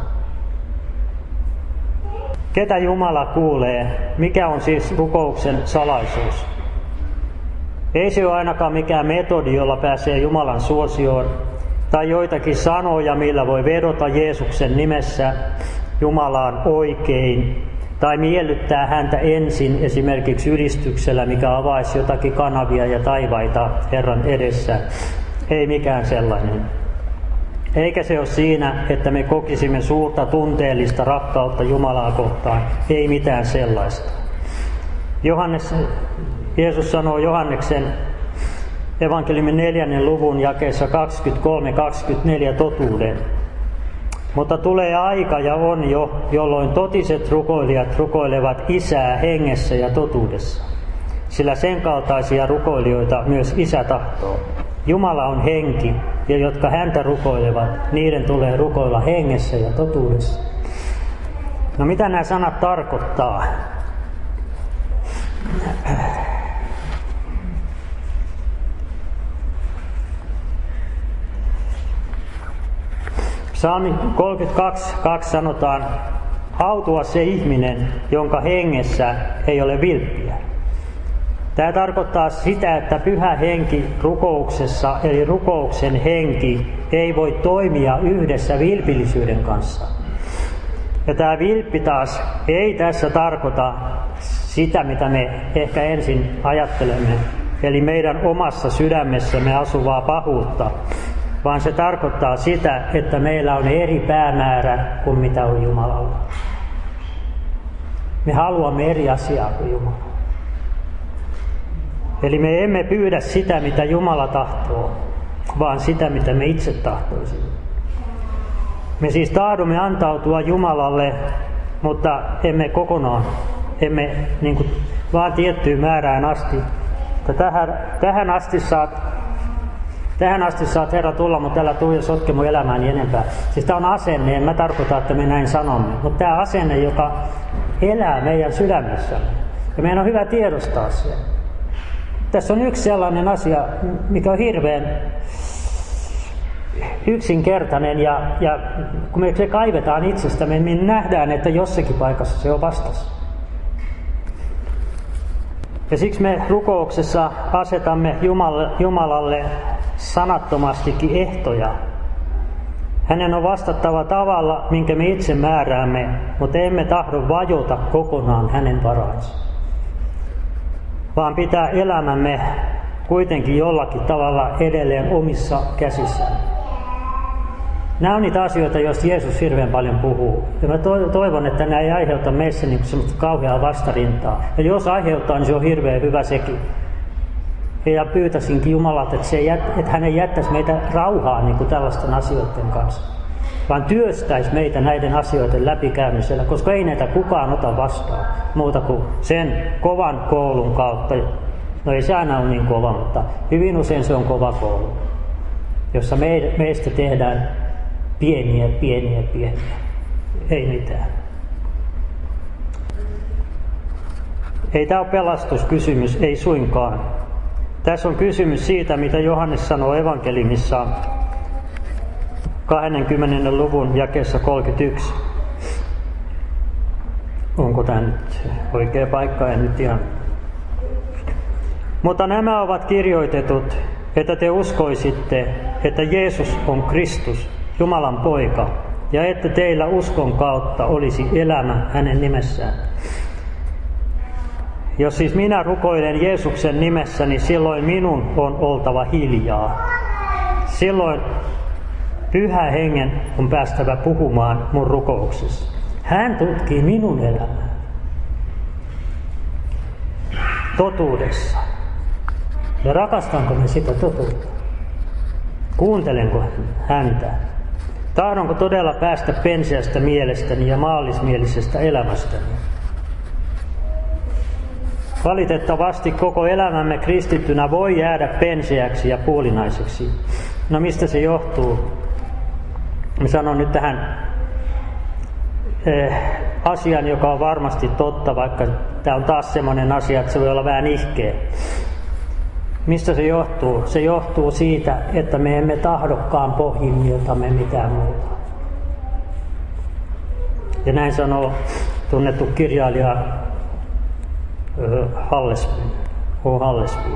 Ketä Jumala kuulee? Mikä on siis rukouksen salaisuus? Ei se ole ainakaan mikään metodi, jolla pääsee Jumalan suosioon, tai joitakin sanoja, millä voi vedota Jeesuksen nimessä Jumalaan oikein, tai miellyttää häntä ensin esimerkiksi ylistyksellä, mikä avaisi jotakin kanavia ja taivaita Herran edessä. Ei mikään sellainen. Eikä se ole siinä, että me kokisimme suurta tunteellista rakkautta Jumalaa kohtaan. Ei mitään sellaista. Jeesus sanoo Johanneksen evankeliumin 4. luvun jakeessa 23-24 totuuden. Mutta tulee aika ja on jo, jolloin totiset rukoilijat rukoilevat Isää hengessä ja totuudessa. Sillä sen kaltaisia rukoilijoita myös Isä tahtoo. Jumala on henki, ja jotka häntä rukoilevat, niiden tulee rukoilla hengessä ja totuudessa. No mitä nämä sanat tarkoittaa? Psalmi 32:2 sanotaan, autua se ihminen, jonka hengessä ei ole vilppiä. Tämä tarkoittaa sitä, että pyhä henki rukouksessa, eli rukouksen henki, ei voi toimia yhdessä vilpillisyyden kanssa. Ja tämä vilppi taas ei tässä tarkoita sitä, mitä me ehkä ensin ajattelemme, eli meidän omassa sydämessämme asuvaa pahuutta, vaan se tarkoittaa sitä, että meillä on eri päämäärä kuin mitä on Jumalalla. Me haluamme eri asiaa kuin Jumala. Eli me emme pyydä sitä, mitä Jumala tahtoo, vaan sitä, mitä me itse tahtoisimme. Me siis tahdomme antautua Jumalalle, mutta emme kokonaan, emme niin kuin vaan tiettyyn määrään asti. Tähän asti saat Herra tulla, mutta älä tule sotke mun elämääni enempää. Siis tämä on asenne, en mä tarkoita, että me näin sanomme, mutta tämä asenne, joka elää meidän sydämessämme. Ja meidän on hyvä tiedostaa se. Tässä on yksi sellainen asia, mikä on hirveän yksinkertainen ja kun me se kaivetaan itsestämme, me nähdään, että jossakin paikassa se on vastassa. Ja siksi me rukouksessa asetamme Jumalalle sanattomastikin ehtoja. Hänen on vastattava tavalla, minkä me itse määräämme, mutta emme tahdo vajota kokonaan hänen varaansa. Vaan pitää elämämme kuitenkin jollakin tavalla edelleen omissa käsissään. Nämä on niitä asioita, joista Jeesus hirveän paljon puhuu. Ja mä toivon, että nämä ei aiheuta meissä niin semmoista kauheaa vastarintaa. Ja jos aiheuttaa, niin se on hirveän hyvä sekin. Ja pyytäisinkin Jumalalta, että hän ei jättäisi meitä rauhaan niin kuin tällaisten asioiden kanssa. Vaan työstäisi meitä näiden asioiden läpikäymisellä, koska ei näitä kukaan ota vastaan. Muuta kuin sen kovan koulun kautta. No ei se aina ole niin kova, mutta hyvin usein se on kova koulu, jossa meistä tehdään pieniä. Ei mitään. Ei tämä ole pelastuskysymys, ei suinkaan. Tässä on kysymys siitä, mitä Johannes sanoo evankeliumissa 20. luvun jakeessa 31. Onko tämä nyt oikea paikka? En nyt ihan. Mutta nämä ovat kirjoitetut, että te uskoisitte, että Jeesus on Kristus, Jumalan poika, ja että teillä uskon kautta olisi elämä hänen nimessään. Jos siis minä rukoilen Jeesuksen nimessä, niin silloin minun on oltava hiljaa. Silloin Pyhä Hengen on päästävä puhumaan mun rukouksessa. Hän tutkii minun elämää totuudessa. Ja rakastanko me sitä totuutta? Kuuntelenko häntä? Tahdonko todella päästä penseästä mielestäni ja maallismielisestä elämästäni? Valitettavasti koko elämämme kristittynä voi jäädä penseäksi ja puolinaiseksi. No mistä se johtuu? Mä sanon nyt tähän asian, joka on varmasti totta, vaikka tämä on taas semmoinen asia, että se voi olla vähän ihkeä. Mistä se johtuu? Se johtuu siitä, että me emme tahdokaan pohjimmiltamme mitään muuta. Ja näin sanoo tunnettu kirjailija Hallesby.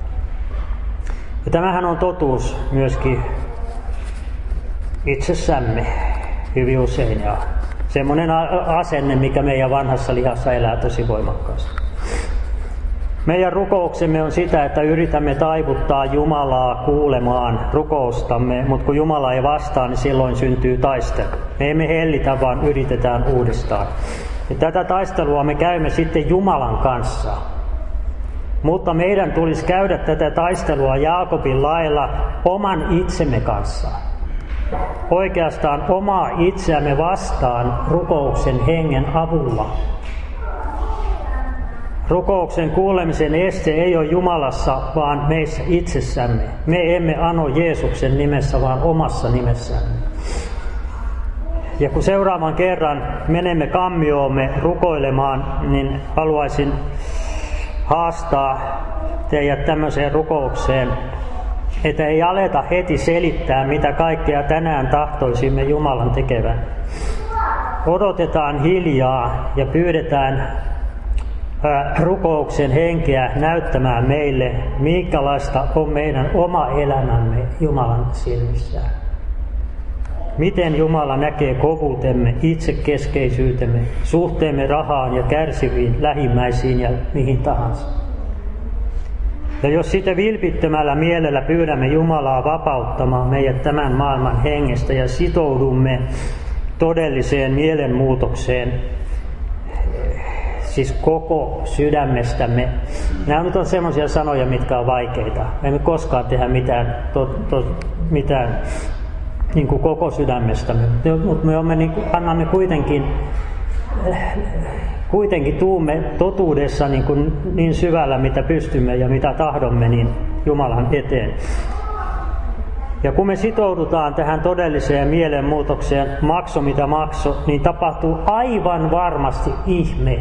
Ja tämähän on totuus myöskin itsessämme hyvin usein ja semmoinen asenne, mikä meidän vanhassa lihassa elää tosi voimakkaasti. Meidän rukouksemme on sitä, että yritämme taivuttaa Jumalaa kuulemaan rukoustamme, mutta kun Jumala ei vastaa, niin silloin syntyy taistelu. Me emme hellitä, vaan yritetään uudestaan. Ja tätä taistelua me käymme sitten Jumalan kanssa. Mutta meidän tulisi käydä tätä taistelua Jaakobin lailla oman itsemme kanssa. Oikeastaan omaa itseämme vastaan rukouksen hengen avulla. Rukouksen kuulemisen este ei ole Jumalassa, vaan meissä itsessämme. Me emme ano Jeesuksen nimessä, vaan omassa nimessämme. Ja kun seuraavan kerran menemme kammiomme rukoilemaan, niin haluaisin haastaa teidät tämmöiseen rukoukseen, että ei aleta heti selittää, mitä kaikkea tänään tahtoisimme Jumalan tekevän. Odotetaan hiljaa ja pyydetään rukouksen henkeä näyttämään meille, minkälaista on meidän oma elämämme Jumalan silmissä. Miten Jumala näkee kovuutemme, itsekeskeisyytemme, suhteemme rahaan ja kärsiviin, lähimmäisiin ja mihin tahansa. Ja jos sitä vilpittömällä mielellä pyydämme Jumalaa vapauttamaan meidät tämän maailman hengestä ja sitoudumme todelliseen mielenmuutokseen, siis koko sydämestämme. Nämä nyt on semmoisia sanoja, mitkä on vaikeita. Me emme koskaan tehdä mitään niin kuin koko sydämestämme, mutta me annamme kuitenkin tuumme totuudessa niin syvällä, mitä pystymme ja mitä tahdomme, niin Jumalan eteen. Ja kun me sitoudutaan tähän todelliseen mielenmuutokseen, makso mitä makso, niin tapahtuu aivan varmasti ihme.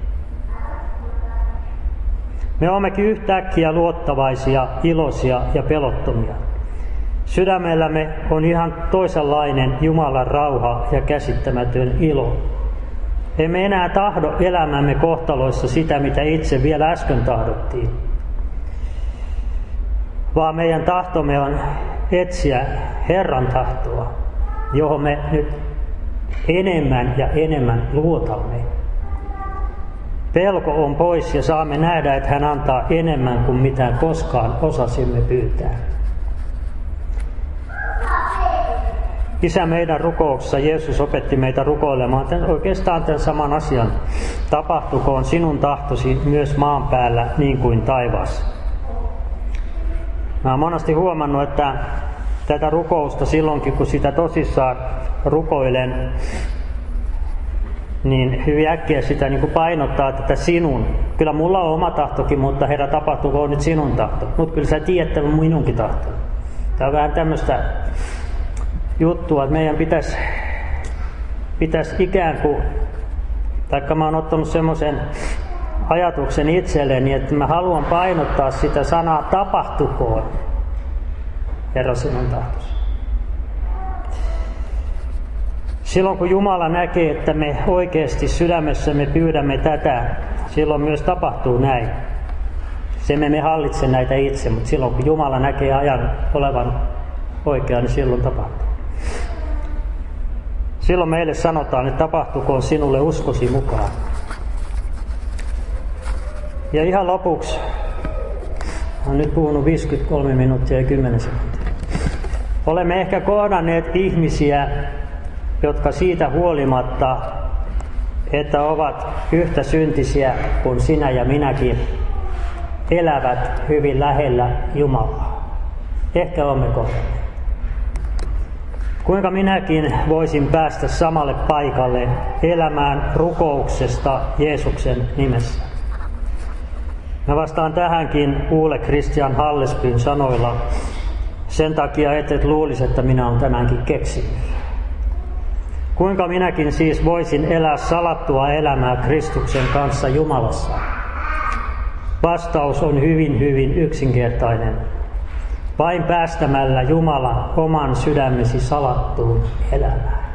Me olemmekin yhtäkkiä luottavaisia, iloisia ja pelottomia. Sydämellämme on ihan toisenlainen Jumalan rauha ja käsittämätön ilo. Emme enää tahdo elämämme kohtaloissa sitä, mitä itse vielä äsken tahdottiin. Vaan meidän tahtomme on etsiä Herran tahtoa, johon me nyt enemmän ja enemmän luotamme. Pelko on pois ja saamme nähdä, että hän antaa enemmän kuin mitä koskaan osasimme pyytää. Isä, meidän rukouksessa Jeesus opetti meitä rukoilemaan oikeastaan tämän saman asian. Tapahtukoon sinun tahtosi myös maan päällä niin kuin taivaassa. Mä oon monesti huomannut, että tätä rukousta silloinkin, kun sitä tosissaan rukoilen, niin hyvin äkkiä sitä niin kuin painottaa tätä sinun. Kyllä mulla on oma tahtokin, mutta Herra, tapahtukoon nyt sinun tahto. Mutta kyllä sä tiedät minunkin tahto. Tämä on vähän tämmöistä juttua, että meidän pitäisi ikään kuin, taikka mä oon ottanut semmoisen ajatuksen itselleni, että mä haluan painottaa sitä sanaa tapahtukoon, Herra, sinun tahtosi. Silloin kun Jumala näkee, että me oikeasti sydämessämme pyydämme tätä, silloin myös tapahtuu näin. Se me hallitse näitä itse, mutta silloin kun Jumala näkee ajan olevan oikea, niin silloin tapahtuu. Silloin meille sanotaan, että tapahtukoon sinulle uskosi mukaan. Ja ihan lopuksi, olen nyt puhunut 53 minuuttia ja 10 sekuntia. Olemme ehkä kohdanneet ihmisiä, jotka siitä huolimatta, että ovat yhtä syntisiä kuin sinä ja minäkin, elävät hyvin lähellä Jumalaa. Ehkä olemme kohdanneet. Kuinka minäkin voisin päästä samalle paikalle elämään rukouksesta Jeesuksen nimessä? Mä vastaan tähänkin Ole Christian Hallesbyn sanoilla sen takia, et luulisi, että minä olen tämänkin keksinyt. Kuinka minäkin siis voisin elää salattua elämää Kristuksen kanssa Jumalassa? Vastaus on hyvin, hyvin yksinkertainen. Vain päästämällä Jumalan oman sydämesi salattuun elämään.